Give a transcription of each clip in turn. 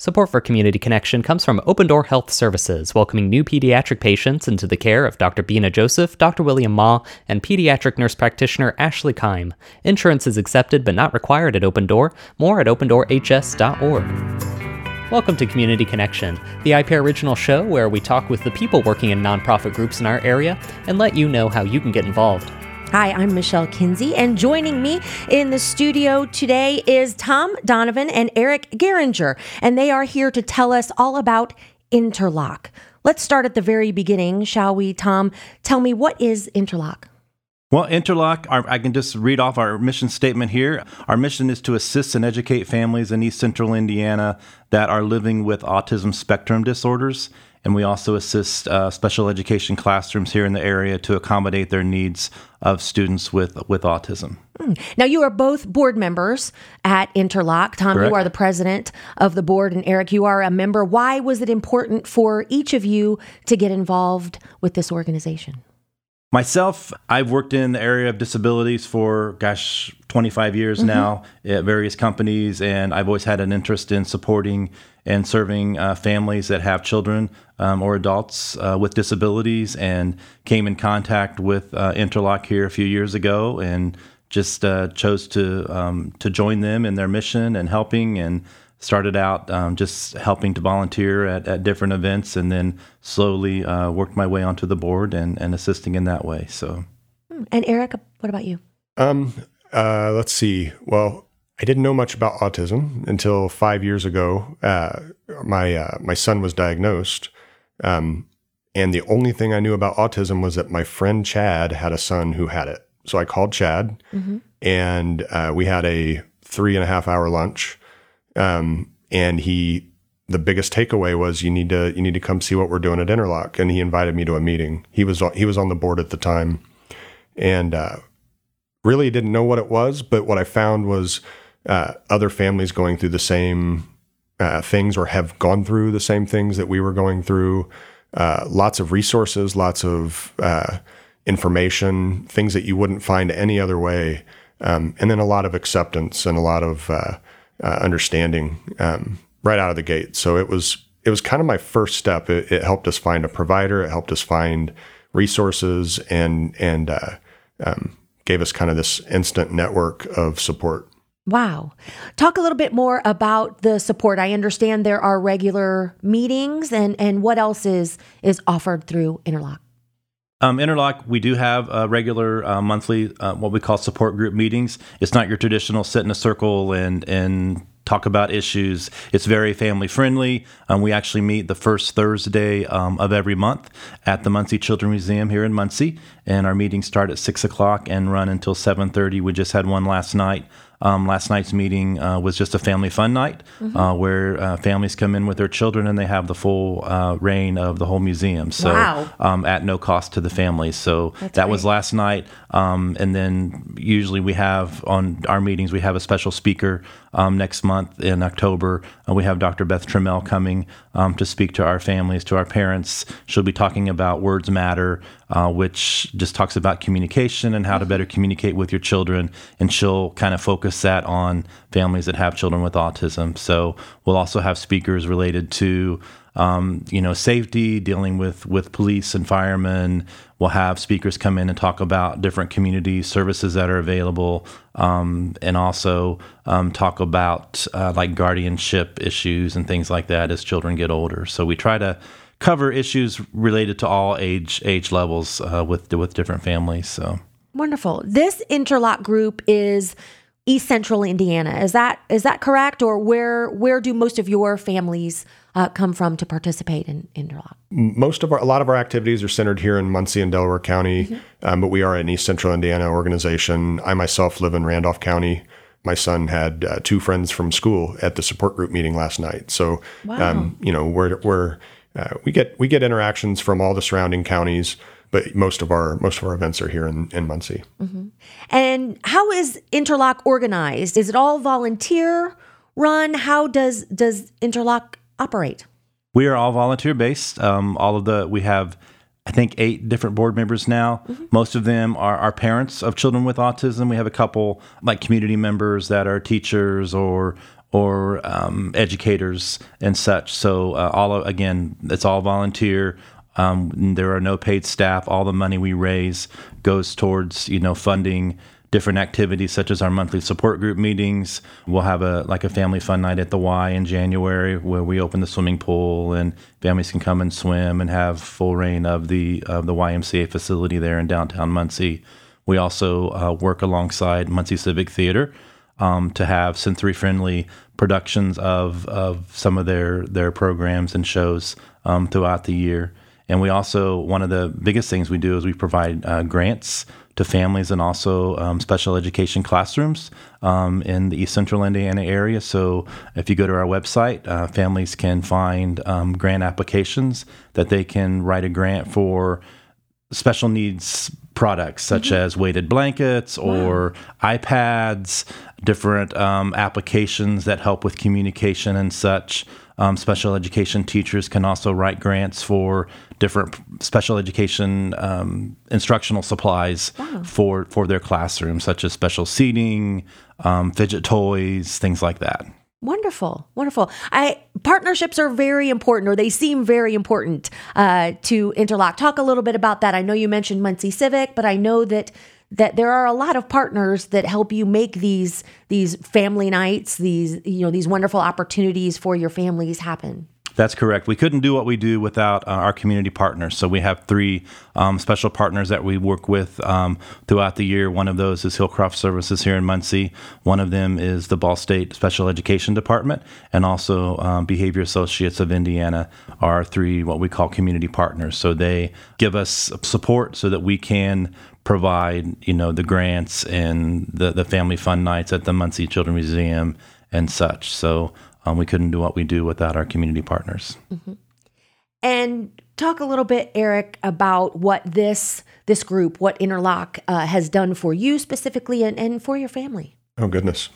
Support for Community Connection comes from Open Door Health Services, welcoming new pediatric patients into the care of Dr. Bina Joseph, Dr. William Ma, and pediatric nurse practitioner Ashley Keim. Insurance is accepted but not required at Open Door. More at opendoorhs.org. Welcome to Community Connection, the IPA original show where we talk with the people working in nonprofit groups in our area and let you know how you can get involved. Hi, I'm Michelle Kinsey, and joining me in the studio today is Tom Donovan and Eric Geringer, and they are here to tell us all about Interlock. Let's start at the very beginning, shall we, Tom? Tell me, what is Interlock? Well, Interlock, I can just read off our mission statement here. Our mission is to assist and educate families in East Central Indiana that are living with autism spectrum disorders. And we also assist special education classrooms here in the area to accommodate their needs of students with autism. Now, you are both board members at Interlock. Tom, Correct. You are the president of the board, and Eric, you are a member. Why was it important for each of you to get involved with this organization? Myself, I've worked in the area of disabilities for, 25 years now at various companies, and I've always had an interest in supporting and serving families that have children or adults with disabilities, and came in contact with Interlock here a few years ago and just chose to join them in their mission and helping, and started out just helping to volunteer at different events, and then slowly worked my way onto the board and assisting in that way. So, And Eric, what about you? Let's see. Well, I didn't know much about autism until 5 years ago. My son was diagnosed, and the only thing I knew about autism was that my friend Chad had a son who had it. So I called Chad, and we had a 3.5-hour lunch. And the biggest takeaway was you need to come see what we're doing at Interlock. And he invited me to a meeting. He was on the board at the time, and really didn't know what it was. But what I found was other families going through the same things, or have gone through the same things that we were going through. Lots of resources, lots of information, things that you wouldn't find any other way, and then a lot of acceptance and a lot of understanding right out of the gate. So it was kind of my first step. It helped us find a provider. It helped us find resources, and gave us kind of this instant network of support. Wow. Talk a little bit more about the support. I understand there are regular meetings, and what else is offered through Interlock? Interlock, we do have regular monthly, what we call support group meetings. It's not your traditional sit in a circle and talk about issues. It's very family friendly. We actually meet the first Thursday of every month at the Muncie Children's Museum here in Muncie, and our meetings start at 6 o'clock and run until 7:30. We just had one last night. Last night's meeting was just a family fun night where families come in with their children, and they have the full reign of the whole museum. So at no cost to the families. So that was last night. And then usually we have on our meetings, we have a special speaker next month in October. We have Dr. Beth Trammell coming to speak to our families, to our parents. She'll be talking about Words Matter, which just talks about communication and how to better communicate with your children. And she'll kind of focus that on families that have children with autism. So we'll also have speakers related to safety, dealing with police and firemen. We'll have speakers come in and talk about different community services that are available, and also talk about like guardianship issues and things like that as children get older. So we try to cover issues related to all age levels with different families. So wonderful. This Interlock group is East Central Indiana. Is that correct? Or where do most of your families come from to participate in Interlock? A lot of our activities are centered here in Muncie and Delaware County, but we are an East Central Indiana organization. I myself live in Randolph County. My son had 2 friends from school at the support group meeting last night. So, we get interactions from all the surrounding counties, but most of our events are here in Muncie. And how is Interlock organized? Is it all volunteer run? How does Interlock operate? We are all volunteer based. We have, I think, 8 different board members now. Most of them are parents of children with autism. We have a couple like community members that are teachers or or educators and such. So again, it's all volunteer. There are no paid staff. All the money we raise goes towards, funding different activities such as our monthly support group meetings. We'll have a family fun night at the Y in January where we open the swimming pool and families can come and swim and have full reign of the YMCA facility there in downtown Muncie. We also work alongside Muncie Civic Theater to have sensory-friendly productions of some of their programs and shows throughout the year. And we also, one of the biggest things we do is we provide grants to families and also special education classrooms in the East Central Indiana area. So if you go to our website, families can find grant applications that they can write a grant for special needs products such as weighted blankets or iPads, different applications that help with communication and such. Special education teachers can also write grants for different special education instructional supplies for their classrooms, such as special seating, fidget toys, things like that. Wonderful. Partnerships are very important, or they seem very important to Interlock. Talk a little bit about that. I know you mentioned Muncie Civic, but I know that there are a lot of partners that help you make these family nights, these wonderful opportunities for your families happen. That's correct. We couldn't do what we do without our community partners. So we have 3 special partners that we work with throughout the year. One of those is Hillcroft Services here in Muncie. One of them is the Ball State Special Education Department, and also Behavior Associates of Indiana are 3 what we call community partners. So they give us support so that we can provide, the grants and the family fun nights at the Muncie Children's Museum and such. So we couldn't do what we do without our community partners. Mm-hmm. And talk a little bit, Eric, about what this group, what Interlock has done for you specifically and for your family. Oh goodness.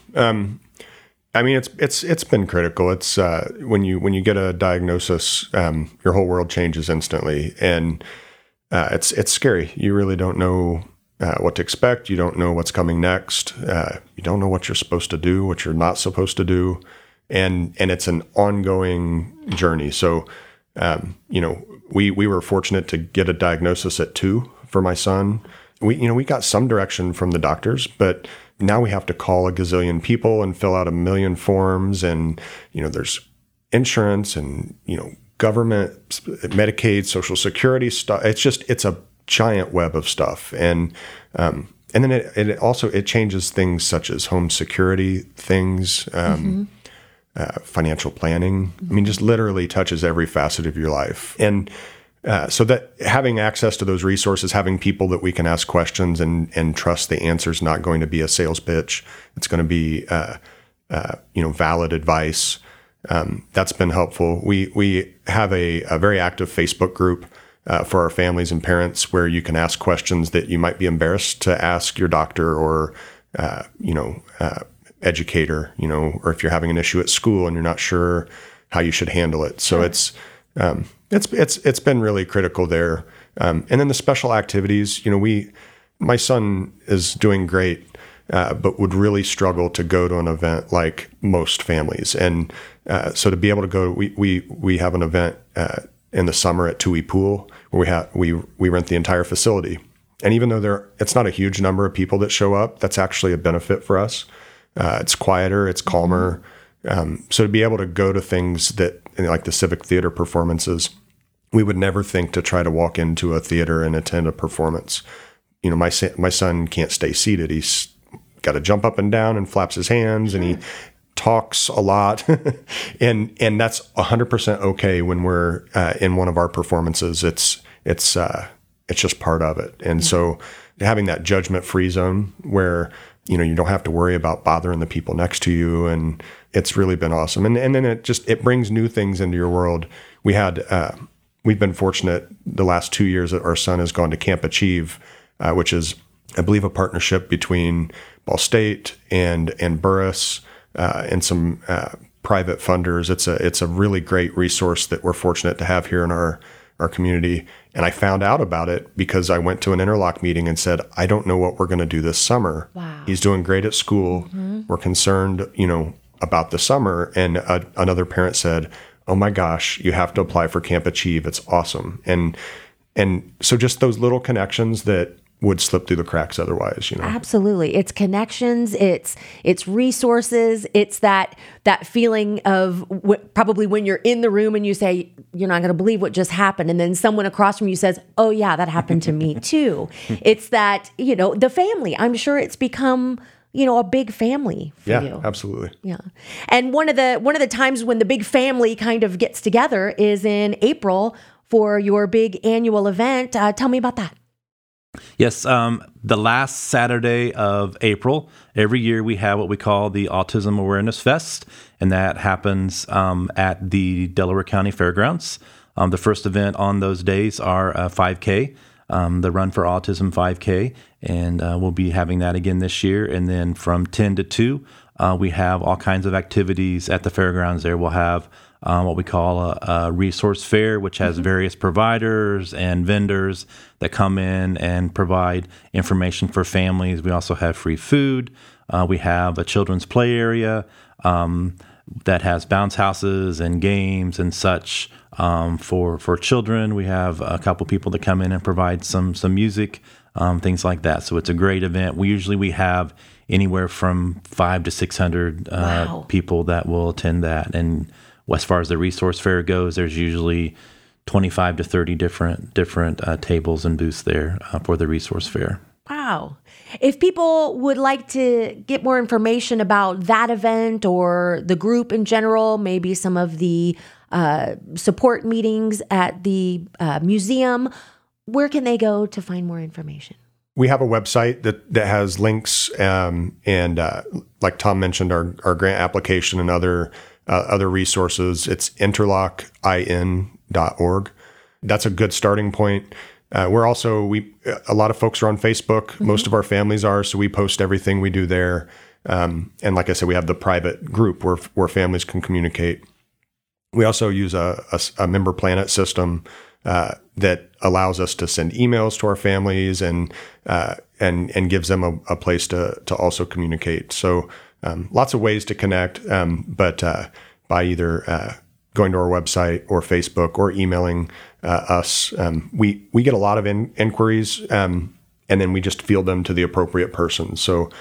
It's been critical. It's when you get a diagnosis, your whole world changes instantly, and it's scary. You really don't know what to expect. You don't know what's coming next. You don't know what you're supposed to do, what you're not supposed to do. And it's an ongoing journey. So, we were fortunate to get a diagnosis at 2 for my son. We got some direction from the doctors, but now we have to call a gazillion people and fill out a million forms. And, there's insurance and, government, Medicaid, Social Security stuff. It's a giant web of stuff. And then it also changes things such as home security things, financial planning. Just literally touches every facet of your life. And so that having access to those resources, having people that we can ask questions and trust the answer is not going to be a sales pitch. It's going to be, valid advice. That's been helpful. We have a very active Facebook group for our families and parents where you can ask questions that you might be embarrassed to ask your doctor or, educator, or if you're having an issue at school and you're not sure how you should handle it. So it's been really critical there. And then the special activities, my son is doing great, but would really struggle to go to an event like most families. And so to be able to go, we have an event in the summer at Tui Pool where we rent the entire facility. And even though it's not a huge number of people that show up, that's actually a benefit for us. It's quieter, it's calmer. So to be able to go to things that, like the Civic Theater performances, we would never think to try to walk into a theater and attend a performance. My son can't stay seated. He's got to jump up and down and flaps his hands, and he talks a lot. and that's 100% okay when we're in one of our performances. It's just part of it. And so having that judgment-free zone where you don't have to worry about bothering the people next to you, and it's really been awesome. And then it brings new things into your world. We've been fortunate the last 2 years that our son has gone to Camp Achieve, which is, I believe, a partnership between Ball State and Burris and some private funders. It's a really great resource that we're fortunate to have here in our community. And I found out about it because I went to an Interlock meeting and said, I don't know what we're going to do this summer. Wow. He's doing great at school. We're concerned, about the summer, and another parent said, "Oh my gosh, you have to apply for Camp Achieve. It's awesome." And so just those little connections that would slip through the cracks otherwise, Absolutely. It's connections, it's resources, it's that feeling of probably when you're in the room and you say, you're not going to believe what just happened. And then someone across from you says, oh yeah, that happened to me too. It's that, the family. I'm sure it's become, a big family for you. Yeah, absolutely. Yeah. And one of the times when the big family kind of gets together is in April for your big annual event. Tell me about that. Yes, the last Saturday of April, every year we have what we call the Autism Awareness Fest, and that happens at the Delaware County Fairgrounds. The first event on those days are 5K, the Run for Autism 5K, and we'll be having that again this year. And then from 10 to 2, we have all kinds of activities at the fairgrounds there. We'll have what we call a resource fair, which has various providers and vendors that come in and provide information for families. We also have free food. We have a children's play area that has bounce houses and games and such for children. We have a couple people that come in and provide some music, things like that. So it's a great event. We have anywhere from 500 to 600 Wow. people that will attend that. And as far as the resource fair goes, there's usually 25 to 30 different tables and booths there for the resource fair. Wow. If people would like to get more information about that event or the group in general, maybe some of the support meetings at the museum, where can they go to find more information? We have a website that has links, and like Tom mentioned, our grant application and other resources. It's interlockin.org. That's a good starting point. We're also, a lot of folks are on Facebook. Mm-hmm. Most of our families are, so we post everything we do there. And like I said, we have the private group where families can communicate. We also use a Member Planet system that allows us to send emails to our families and gives them a place to also communicate. So lots of ways to connect, but by either going to our website or Facebook or emailing us, we get a lot of inquiries, and then we just field them to the appropriate person. So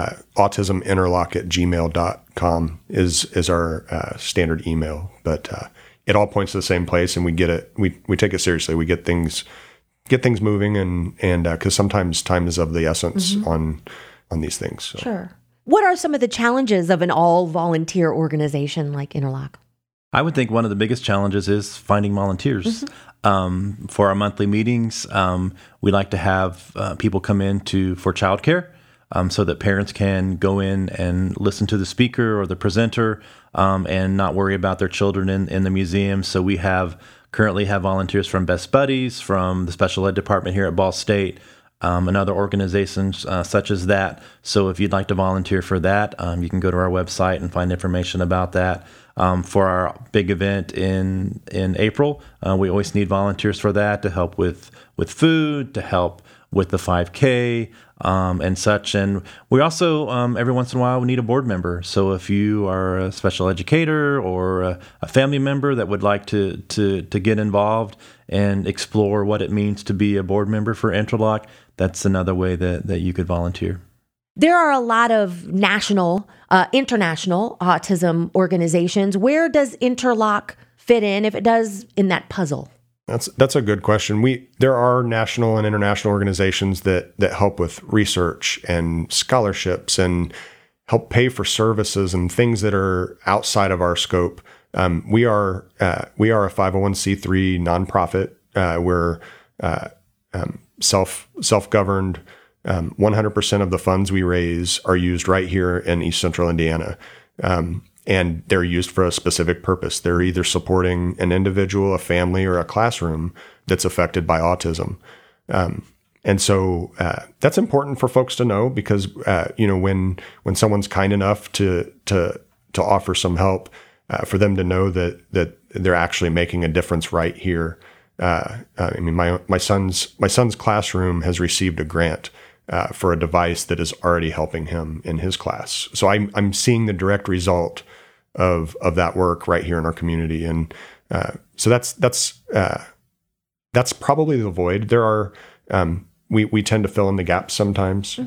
autisminterlock@gmail.com is our standard email, but it all points to the same place, and we get it. We take it seriously. We get things moving, and because sometimes time is of the essence on these things. So. Sure. What are some of the challenges of an all-volunteer organization like Interlock? I would think one of the biggest challenges is finding volunteers. For our monthly meetings, we like to have people come in for childcare, so that parents can go in and listen to the speaker or the presenter and not worry about their children in the museum. So we currently have volunteers from Best Buddies, from the special ed department here at Ball State, and other organizations such as that. So if you'd like to volunteer for that, you can go to our website and find information about that. For our big event in April, we always need volunteers for that to help with food, to help with the 5K and such. And we also, every once in a while, we need a board member. So if you are a special educator or a family member that would like to get involved and explore what it means to be a board member for Interlock, that's another way that you could volunteer. There are a lot of national, international autism organizations. Where does Interlock fit in, if it does, in that puzzle? That's a good question. There are national and international organizations that help with research and scholarships and help pay for services and things that are outside of our scope. We are a 501c3 nonprofit. We're self-governed. 100% of the funds we raise are used right here in East Central Indiana. And they're used for a specific purpose. They're either supporting an individual, a family, or a classroom that's affected by autism. And so that's important for folks to know, because when someone's kind enough to offer some help, for them to know that they're actually making a difference right here. My son's classroom has received a grant for a device that is already helping him in his class. So I'm seeing the direct result of that work right here in our community, and so that's probably the void. There are we tend to fill in the gaps sometimes.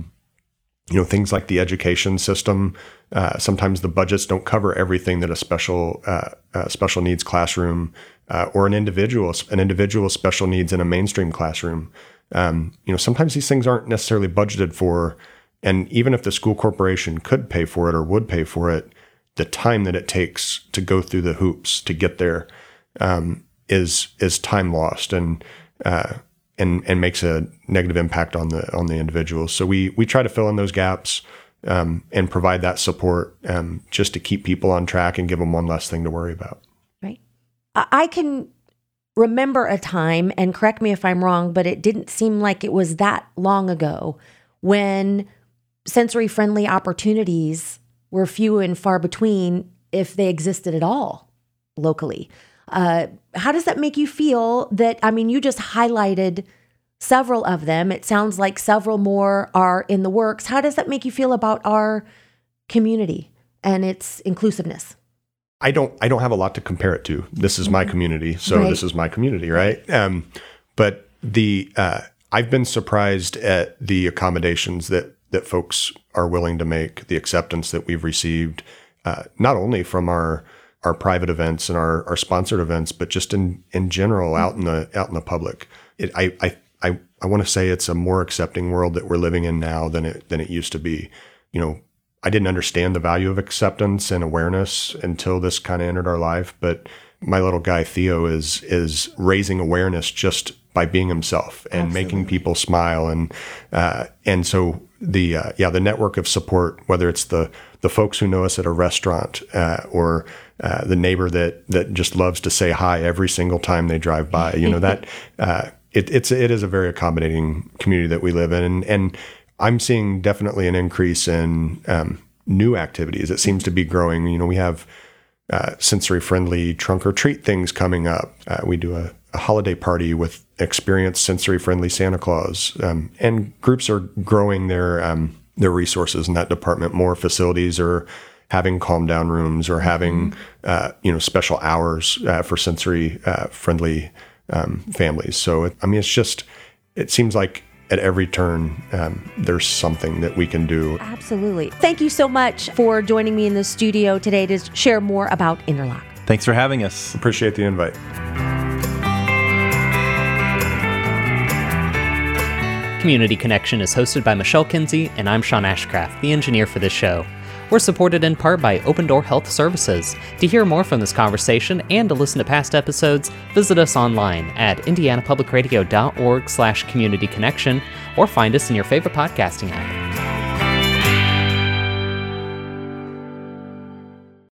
Things like the education system. Sometimes the budgets don't cover everything that a special needs classroom or an individual special needs in a mainstream classroom. Sometimes these things aren't necessarily budgeted for, and even if the school corporation could pay for it or would pay for it, the time that it takes to go through the hoops to get there is time lost and makes a negative impact on the individuals. So we try to fill in those gaps and provide that support just to keep people on track and give them one less thing to worry about. Right. I can remember a time, and correct me if I'm wrong, but it didn't seem like it was that long ago when sensory-friendly opportunities were few and far between, if they existed at all locally. How does that make you feel that, you just highlighted several of them. It sounds like several more are in the works. How does that make you feel about our community and its inclusiveness? I don't have a lot to compare it to. This is my community, so Right. This is my community, right? But I've been surprised at the accommodations that folks are willing to make, the acceptance that we've received, not only from our private events and our sponsored events, but just in general out in the public. I want to say it's a more accepting world that we're living in now than it used to be. I didn't understand the value of acceptance and awareness until this kind of entered our life. But my little guy Theo is raising awareness just by being himself and Absolutely. making people smile, and so the network of support, whether it's the folks who know us at a restaurant or the neighbor that just loves to say hi every single time they drive by, that it is a very accommodating community that we live in, and I'm seeing definitely an increase in new activities. It seems to be growing. We have sensory-friendly trunk or treat things coming up. We do a holiday party with experienced sensory-friendly Santa Claus, and groups are growing their resources in that department. More facilities are having calm down rooms or having special hours for sensory-friendly families. So it seems like at every turn, there's something that we can do. Absolutely. Thank you so much for joining me in the studio today to share more about Interlock. Thanks for having us. Appreciate the invite. Community Connection is hosted by Michelle Kinsey, and I'm Sean Ashcraft, the engineer for this show. We're supported in part by Open Door Health Services. To hear more from this conversation and to listen to past episodes, visit us online at indianapublicradio.org/communityconnection or find us in your favorite podcasting app.